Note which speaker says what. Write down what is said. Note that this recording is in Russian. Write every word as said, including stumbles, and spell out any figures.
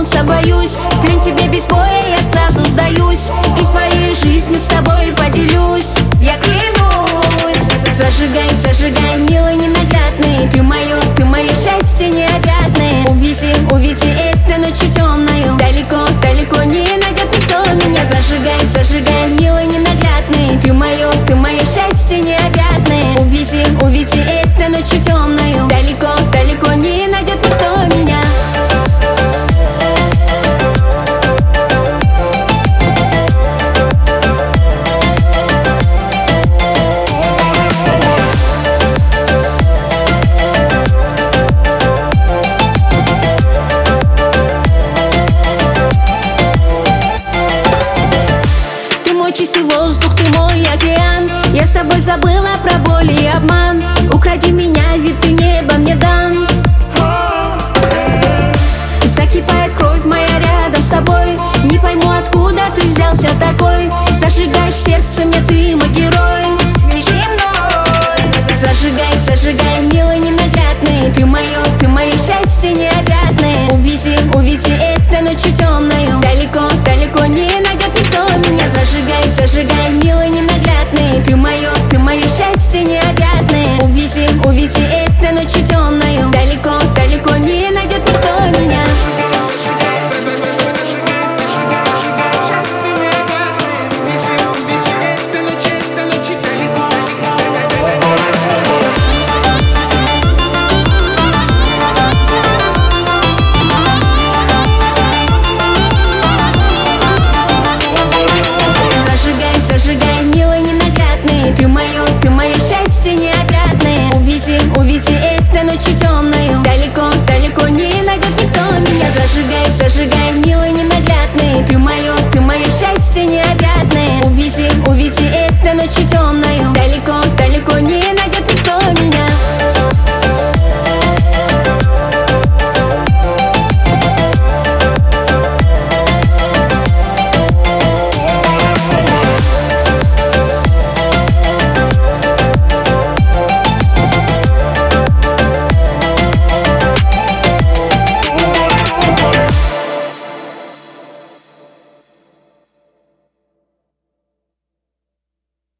Speaker 1: коснуться боюсь. В плен тебе без боя я сразу сдаюсь, и своей жизнью с тобой поделюсь. Я клянусь. Зажигай, зажигай, милый ненаглядный, ты мое, ты мое счастье необъятное. Увези, увези этой ночью темною, далеко, далеко не найдет никто меня. Зажигай, зажигай, милый ненаглядный, ты мое, ты мое счастье необъятное. Увези, увези этой ночью темною, далеко, далеко не найдет никто меня. Чистый воздух, ты мой океан. Я с тобой забыла про боль и обман. Укради меня, ведь ты небо мне дан. Закипает кровь моя рядом с тобой. Не пойму, откуда ты взялся такой. Зажигаешь сердце мне, ты мой герой. Зажигай, зажигай, милый ненаглядный, ты мое, ты мое счастье необъятное. Увези, увези этой ночью темною, далеко, далеко не найдет никто меня. Зажигай, зажигай, милый ненаглядный, ты мое, ты мое счастье необъятное. Увези, увези этой ночью темною, далеко, далеко не найдет никто меня. Зажигай, милый ненаглядный, ты мое, ты мое счастье необъятное. Увези, увези этой ночью темною, далеко, далеко не найдет никто меня. Зажигай, зажигай, милый